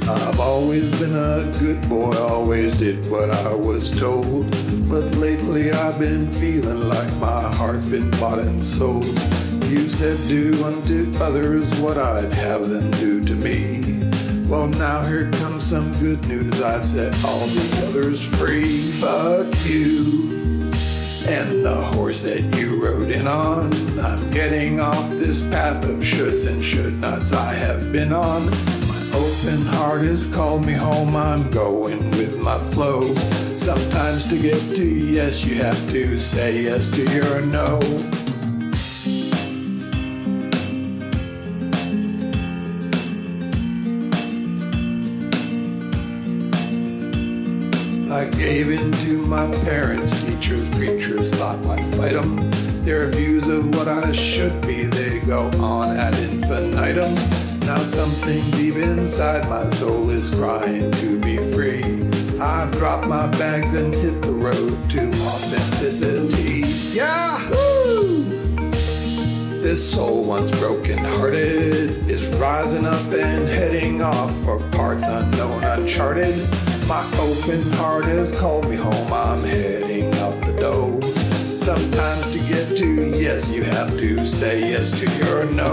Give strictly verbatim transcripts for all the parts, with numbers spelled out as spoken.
I've always been a good boy, always did what I was told. But lately I've been feeling like my heart's been bought and sold. You said do unto others what I'd have them do to me. Well, now here comes some good news, I've set all the others free. Fuck you and the horse that you rode in on. I'm getting off this path of shoulds and should nots I have been on. My open heart has called me home, I'm going with my flow. Sometimes to get to yes, you have to say yes to your no. I gave in to my parents, teachers, preachers, thought I'd fight them. Their views of what I should be, they go on ad infinitum. Now something deep inside my soul is crying to be free. I've dropped my bags and hit the road to authenticity. Yahoo! This soul once broken hearted is rising up and heading off for parts unknown, uncharted. My open heart has called me home, I'm heading out the door. Sometimes to get to yes, you have to say yes to your no.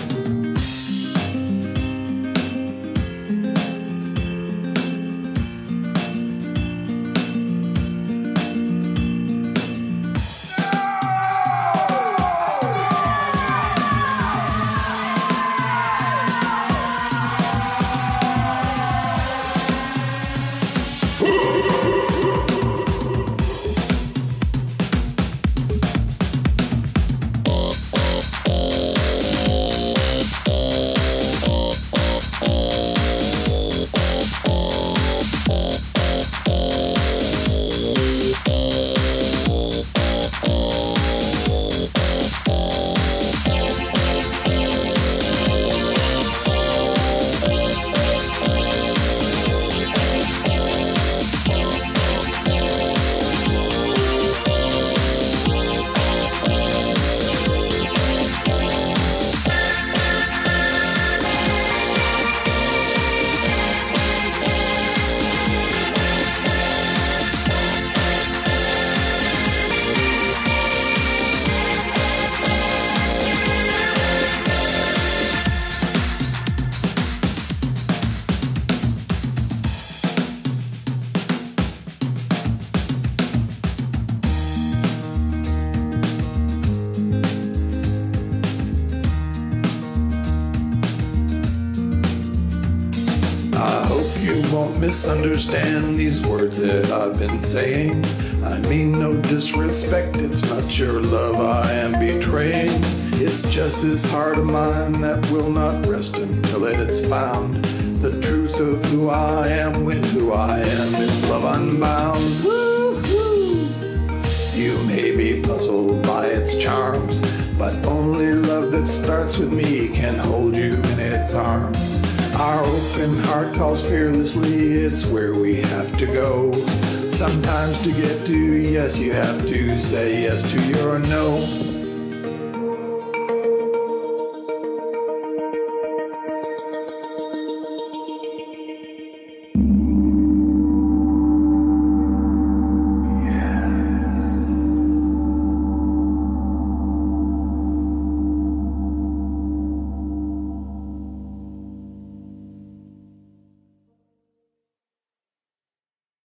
You won't misunderstand these words that I've been saying. I mean no disrespect, it's not your love I am betraying. It's just this heart of mine that will not rest until it's found. The truth of who I am when who I am is love unbound. Woo-hoo. You may be puzzled by its charms, but only love that starts with me can hold you in its arms. Our open heart calls fearlessly, it's where we have to go. Sometimes to get to yes, you have to say yes to your no.